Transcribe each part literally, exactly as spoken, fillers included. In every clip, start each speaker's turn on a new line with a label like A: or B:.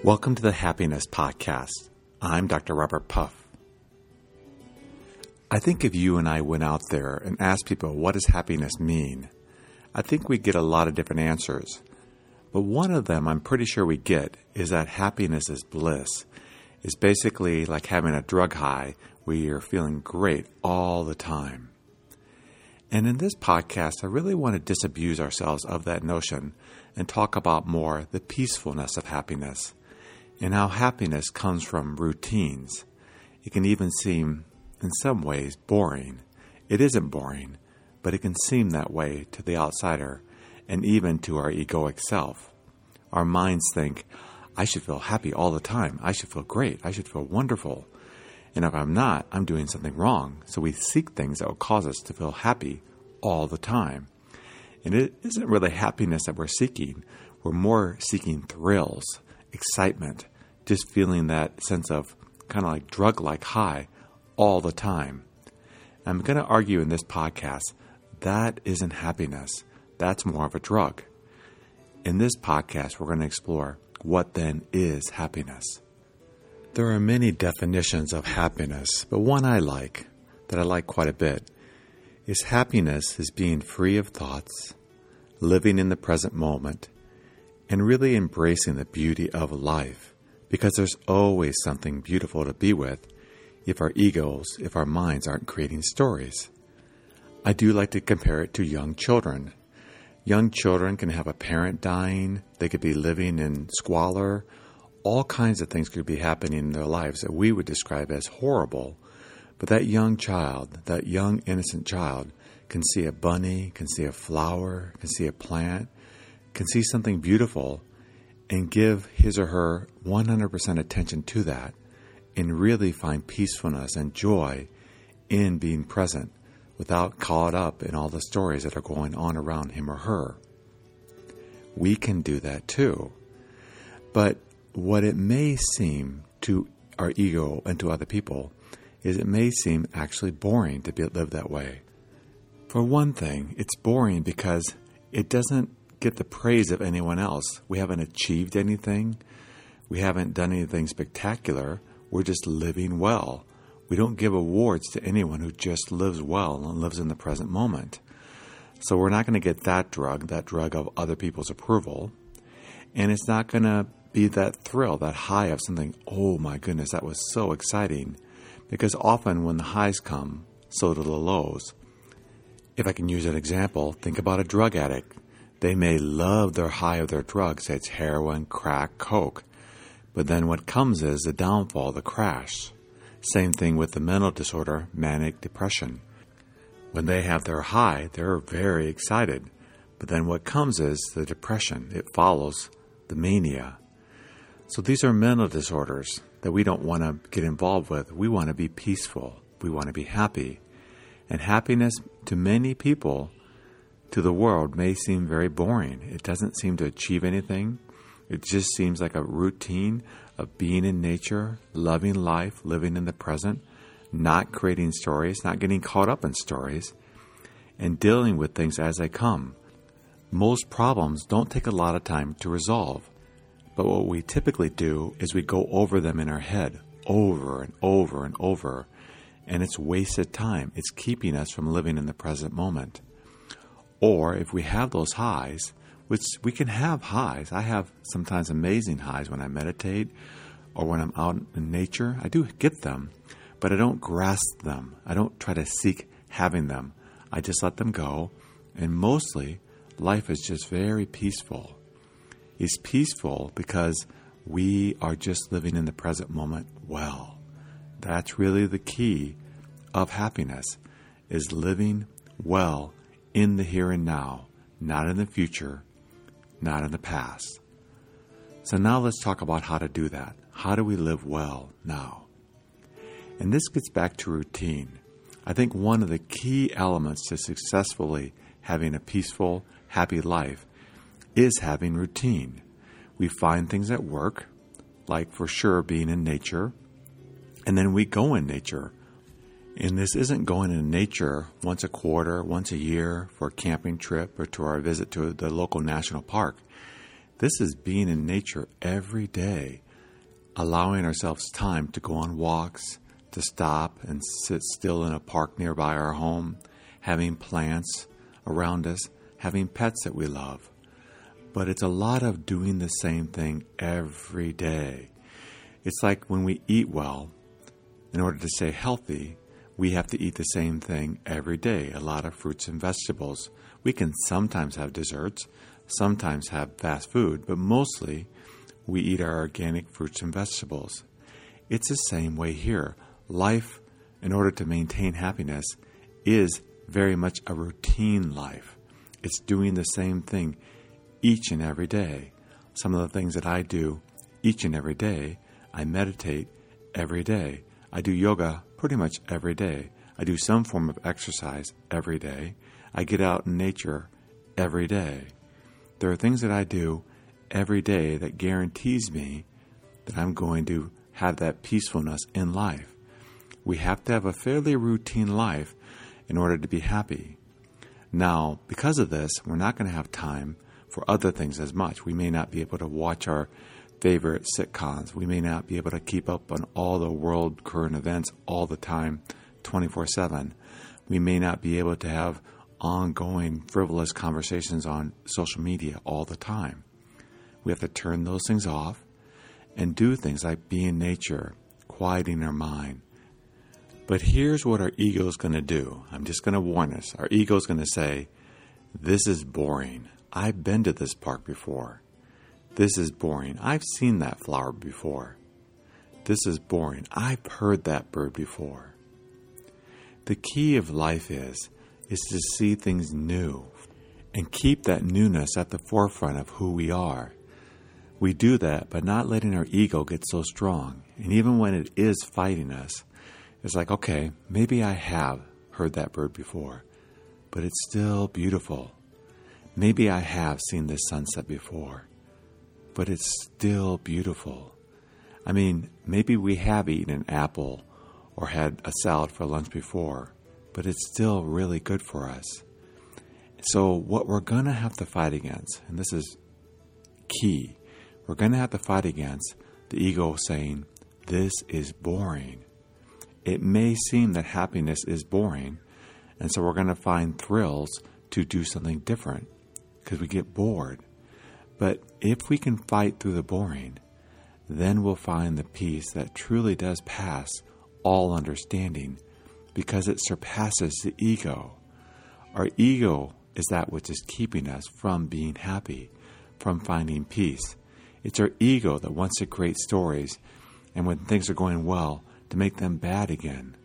A: Welcome to the Happiness Podcast. I'm Doctor Robert Puff. I think if you and I went out there and asked people, what does happiness mean? I think we'd get a lot of different answers. But one of them I'm pretty sure we get is that happiness is bliss. It's basically like having a drug high where you're feeling great all the time. And in this podcast, I really want to disabuse ourselves of that notion and talk about more the peacefulness of happiness and how happiness comes from routines. It can even seem, in some ways, boring. It isn't boring, but it can seem that way to the outsider and even to our egoic self. Our minds think, I should feel happy all the time. I should feel great. I should feel wonderful. And if I'm not, I'm doing something wrong. So we seek things that will cause us to feel happy all the time. And it isn't really happiness that we're seeking. We're more seeking thrills, excitement, just feeling that sense of kind of like drug-like high all the time. I'm going to argue in this podcast that isn't happiness. That's more of a drug. In this podcast, we're going to explore what then is happiness. There are many definitions of happiness, but one I like, that I like quite a bit, is happiness is being free of thoughts, living in the present moment, and really embracing the beauty of life. Because there's always something beautiful to be with if our egos, if our minds aren't creating stories. I do like to compare it to young children. Young children can have a parent dying. They could be living in squalor. All kinds of things could be happening in their lives that we would describe as horrible. But that young child, that young innocent child, can see a bunny, can see a flower, can see a plant, can see something beautiful, and give his or her one hundred percent attention to that and really find peacefulness and joy in being present without caught up in all the stories that are going on around him or her. We can do that too. But what it may seem to our ego and to other people is it may seem actually boring to be, live that way. For one thing, it's boring because it doesn't get the praise of anyone else. We haven't achieved anything. We haven't done anything spectacular. We're just living well. We don't give awards to anyone who just lives well and lives in the present moment. So we're not going to get that drug, that drug of other people's approval. And it's not going to be that thrill, that high of something, oh my goodness, that was so exciting. Because often when the highs come, so do the lows. If I can use an example, think about a drug addict. They may love their high of their drugs, say it's heroin, crack, coke. But then what comes is the downfall, the crash. Same thing with the mental disorder, manic depression. When they have their high, they're very excited. But then what comes is the depression. It follows the mania. So these are mental disorders that we don't want to get involved with. We want to be peaceful. We want to be happy. And happiness to many people, to the world, may seem very boring. It doesn't seem to achieve anything. It just seems like a routine of being in nature, loving life, living in the present, not creating stories, not getting caught up in stories, and dealing with things as they come. Most problems don't take a lot of time to resolve. But what we typically do is we go over them in our head over and over and over. And it's wasted time. It's keeping us from living in the present moment. Or if we have those highs, which we can have highs. I have sometimes amazing highs when I meditate or when I'm out in nature. I do get them, but I don't grasp them. I don't try to seek having them. I just let them go. And mostly, life is just very peaceful. It's peaceful because we are just living in the present moment well. That's really the key of happiness, is living well in the here and now, not in the future, not in the past. So now let's talk about how to do that. How do we live well now? And this gets back to routine. I think one of the key elements to successfully having a peaceful, happy life is having routine. We find things that work, like for sure being in nature, and then we go in nature. And this isn't going in nature once a quarter, once a year for a camping trip or to our visit to the local national park. This is being in nature every day, allowing ourselves time to go on walks, to stop and sit still in a park nearby our home, having plants around us, having pets that we love. But it's a lot of doing the same thing every day. It's like when we eat well, in order to stay healthy, we have to eat the same thing every day, a lot of fruits and vegetables. We can sometimes have desserts, sometimes have fast food, but mostly we eat our organic fruits and vegetables. It's the same way here. Life, in order to maintain happiness, is very much a routine life. It's doing the same thing each and every day. Some of the things that I do each and every day, I meditate every day. I do yoga pretty much every day. I do some form of exercise every day. I get out in nature every day. There are things that I do every day that guarantees me that I'm going to have that peacefulness in life. We have to have a fairly routine life in order to be happy. Now, because of this, we're not going to have time for other things as much. We may not be able to watch our favorite sitcoms. We may not be able to keep up on all the world current events all the time, twenty-four seven. We may not be able to have ongoing frivolous conversations on social media all the time. We have to turn those things off and do things like be in nature, quieting our mind. But here's what our ego is going to do. I'm just going to warn us. Our ego is going to say, this is boring. I've been to this park before. This is boring. I've seen that flower before. This is boring. I've heard that bird before. The key of life is, is to see things new and keep that newness at the forefront of who we are. We do that by not letting our ego get so strong. And even when it is fighting us, it's like, okay, maybe I have heard that bird before, but it's still beautiful. Maybe I have seen this sunset before, but it's still beautiful. I mean, maybe we have eaten an apple or had a salad for lunch before, but it's still really good for us. So what we're going to have to fight against, and this is key, we're going to have to fight against the ego saying, this is boring. It may seem that happiness is boring, and so we're going to find thrills to do something different because we get bored. But if we can fight through the boring, then we'll find the peace that truly does pass all understanding because it surpasses the ego. Our ego is that which is keeping us from being happy, from finding peace. It's our ego that wants to create stories, and when things are going well, to make them bad again.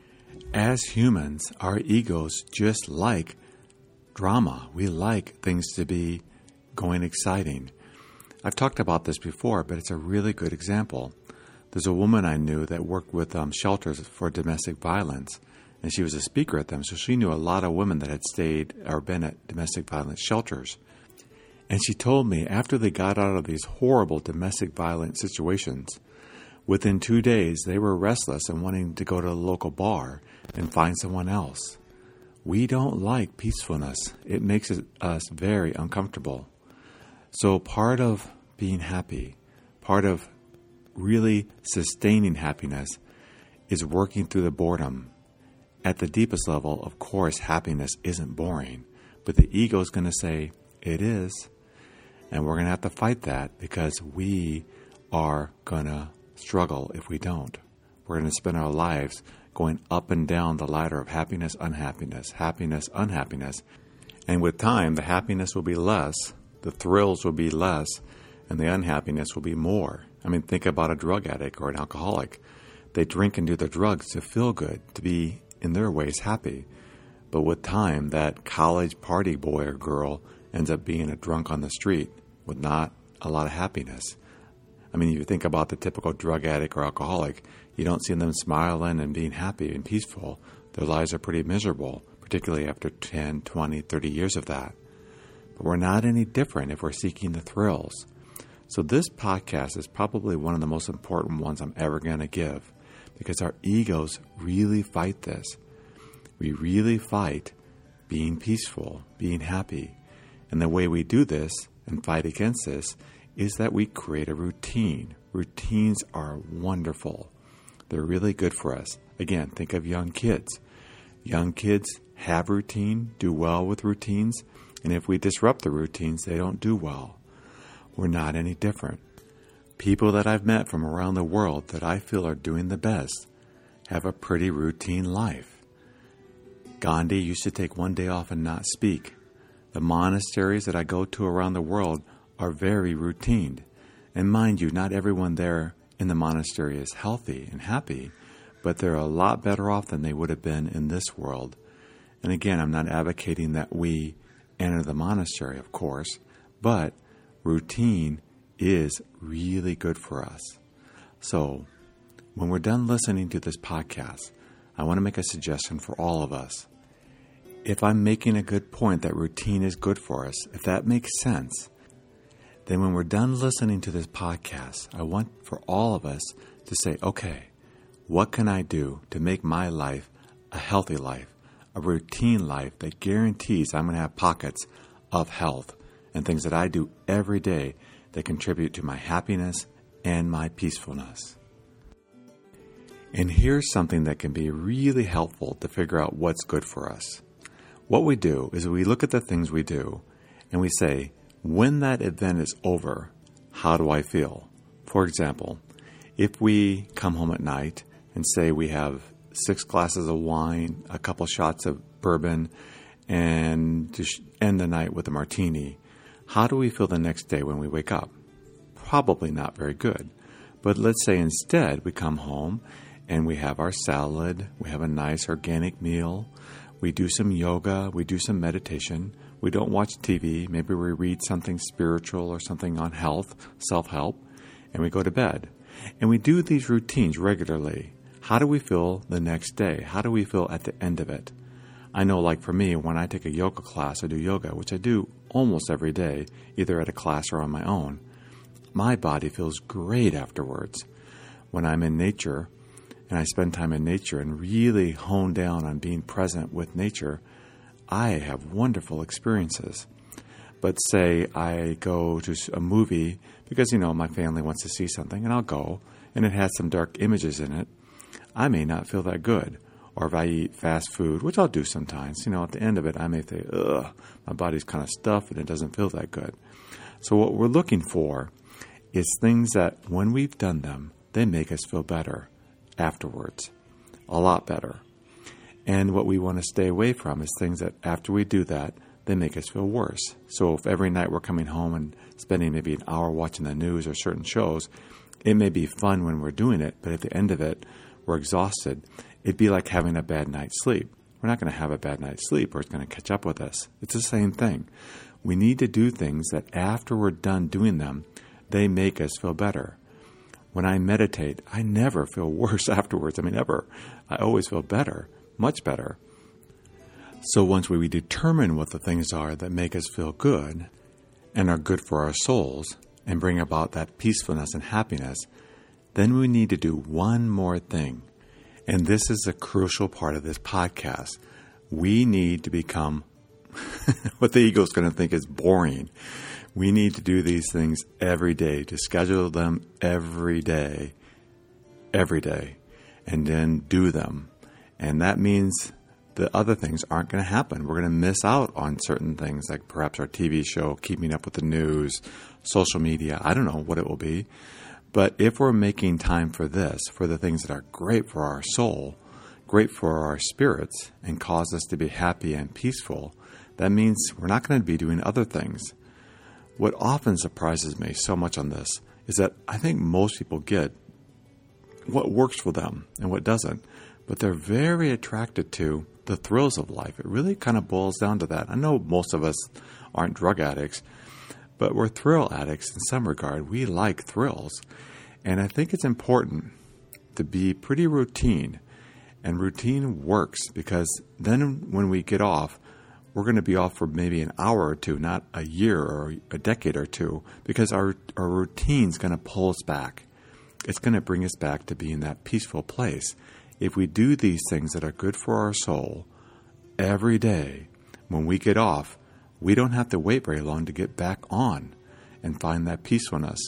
A: As humans, our egos just like drama. We like things to be going exciting. I've talked about this before, but it's a really good example. There's a woman I knew that worked with um, shelters for domestic violence, and she was a speaker at them, so she knew a lot of women that had stayed or been at domestic violence shelters. And she told me after they got out of these horrible domestic violence situations, within two days they were restless and wanting to go to a local bar and find someone else. We don't like peacefulness. It makes us very uncomfortable. So part of being happy, part of really sustaining happiness is working through the boredom. At the deepest level, of course, happiness isn't boring, but the ego is going to say it is, and we're going to have to fight that because we are going to struggle if we don't. We're going to spend our lives going up and down the ladder of happiness, unhappiness, happiness, unhappiness, and with time, the happiness will be less, the thrills will be less, and the unhappiness will be more. I mean, think about a drug addict or an alcoholic. They drink and do their drugs to feel good, to be, in their ways, happy. But with time, that college party boy or girl ends up being a drunk on the street with not a lot of happiness. I mean, you think about the typical drug addict or alcoholic, you don't see them smiling and being happy and peaceful. Their lives are pretty miserable, particularly after ten, twenty, thirty years of that. But we're not any different if we're seeking the thrills. So this podcast is probably one of the most important ones I'm ever going to give because our egos really fight this. We really fight being peaceful, being happy. And the way we do this and fight against this is that we create a routine. Routines are wonderful. They're really good for us. Again, think of young kids. Young kids have routine, do well with routines, and if we disrupt the routines, they don't do well. We're not any different. People that I've met from around the world that I feel are doing the best have a pretty routine life. Gandhi used to take one day off and not speak. The monasteries that I go to around the world are very routine. And mind you, not everyone there in the monastery is healthy and happy, but they're a lot better off than they would have been in this world. And again, I'm not advocating that we enter the monastery, of course, but routine is really good for us. So, when we're done listening to this podcast, I want to make a suggestion for all of us. If I'm making a good point that routine is good for us, if that makes sense, then when we're done listening to this podcast, I want for all of us to say, okay, what can I do to make my life a healthy life, a routine life that guarantees I'm going to have pockets of health and things that I do every day that contribute to my happiness and my peacefulness. And here's something that can be really helpful to figure out what's good for us. What we do is we look at the things we do and we say, when that event is over, how do I feel? For example, if we come home at night and say we have six glasses of wine, a couple shots of bourbon, and to end the night with a martini, how do we feel the next day when we wake up? Probably not very good. But let's say instead we come home and we have our salad, we have a nice organic meal, we do some yoga, we do some meditation, we don't watch T V, maybe we read something spiritual or something on health, self-help, and we go to bed. And we do these routines regularly. How do we feel the next day? How do we feel at the end of it? I know, like for me, when I take a yoga class or do yoga, which I do almost every day, either at a class or on my own, my body feels great afterwards. When I'm in nature, and I spend time in nature and really hone down on being present with nature, I have wonderful experiences. But say I go to a movie because, you know, my family wants to see something, and I'll go, and it has some dark images in it, I may not feel that good. Or if I eat fast food, which I'll do sometimes, you know, at the end of it, I may think, ugh, my body's kind of stuffed and it doesn't feel that good. So what we're looking for is things that when we've done them, they make us feel better afterwards, a lot better. And what we want to stay away from is things that after we do that, they make us feel worse. So if every night we're coming home and spending maybe an hour watching the news or certain shows, it may be fun when we're doing it, but at the end of it, we're exhausted. It'd be like having a bad night's sleep. We're not going to have a bad night's sleep or it's going to catch up with us. It's the same thing. We need to do things that after we're done doing them, they make us feel better. When I meditate, I never feel worse afterwards. I mean, ever. I always feel better, much better. So once we determine what the things are that make us feel good and are good for our souls and bring about that peacefulness and happiness, then we need to do one more thing. And this is a crucial part of this podcast. We need to become what the ego is going to think is boring. We need to do these things every day, to schedule them every day, every day, and then do them. And that means the other things aren't going to happen. We're going to miss out on certain things, like perhaps our T V show, keeping up with the news, social media. I don't know what it will be. But if we're making time for this, for the things that are great for our soul, great for our spirits, and cause us to be happy and peaceful, that means we're not going to be doing other things. What often surprises me so much on this is that I think most people get what works for them and what doesn't, but they're very attracted to the thrills of life. It really kind of boils down to that. I know most of us aren't drug addicts, but we're thrill addicts in some regard. We like thrills. And I think it's important to be pretty routine. And routine works because then when we get off, we're going to be off for maybe an hour or two, not a year or a decade or two, because our, our routine's going to pull us back. It's going to bring us back to being that peaceful place. If we do these things that are good for our soul every day, when we get off, we don't have to wait very long to get back on and find that peacefulness.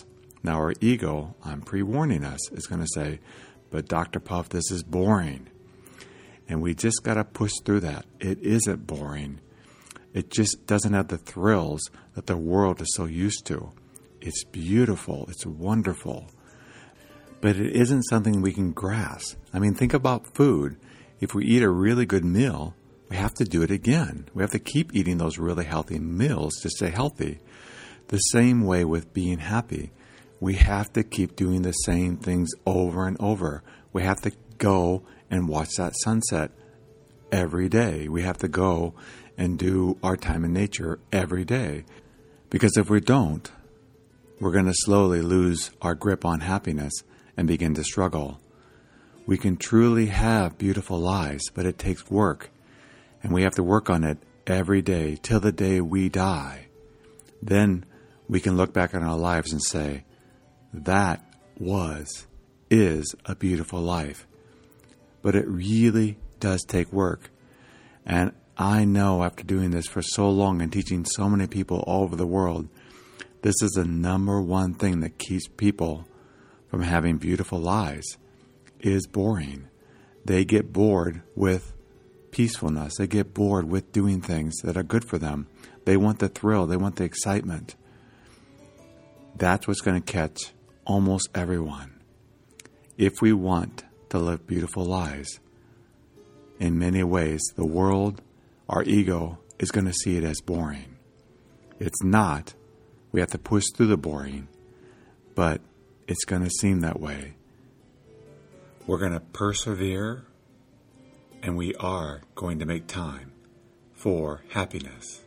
A: Now our ego, I'm pre-warning us, is going to say, but Doctor Puff, this is boring. And we just got to push through that. It isn't boring. It just doesn't have the thrills that the world is so used to. It's beautiful. It's wonderful. But it isn't something we can grasp. I mean, think about food. If we eat a really good meal, we have to do it again. We have to keep eating those really healthy meals to stay healthy. The same way with being happy. We have to keep doing the same things over and over. We have to go and watch that sunset every day. We have to go and do our time in nature every day. Because if we don't, we're going to slowly lose our grip on happiness and begin to struggle. We can truly have beautiful lives, but it takes work. And we have to work on it every day till the day we die. Then we can look back on our lives and say, that was, is a beautiful life. But it really does take work. And I know after doing this for so long and teaching so many people all over the world, this is the number one thing that keeps people from having beautiful lives, is boring. They get bored with peacefulness. They get bored with doing things that are good for them. They want the thrill. They want the excitement. That's what's going to catch almost everyone. If we want to live beautiful lives, in many ways, the world, our ego, is going to see it as boring. It's not. We have to push through the boring, but it's going to seem that way. We're going to persevere, and we are going to make time for happiness.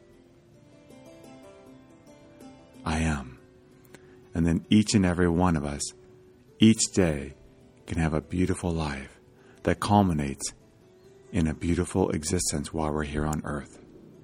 A: I am. And then each and every one of us, each day, can have a beautiful life that culminates in a beautiful existence while we're here on earth.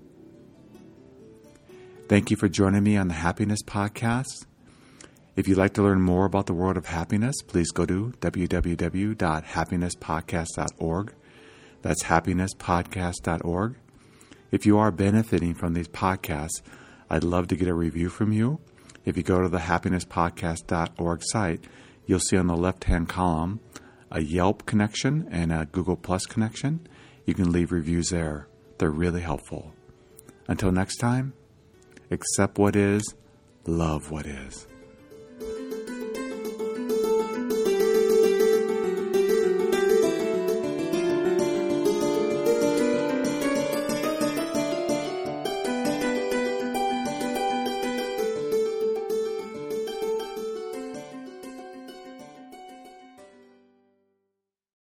A: Thank you for joining me on the Happiness Podcast. If you'd like to learn more about the world of happiness, please go to w w w dot happiness podcast dot org. That's happiness podcast dot org. If you are benefiting from these podcasts, I'd love to get a review from you. If you go to the happiness podcast dot org site, you'll see on the left-hand column a Yelp connection and a Google Plus connection. You can leave reviews there. They're really helpful. Until next time, accept what is, love what is.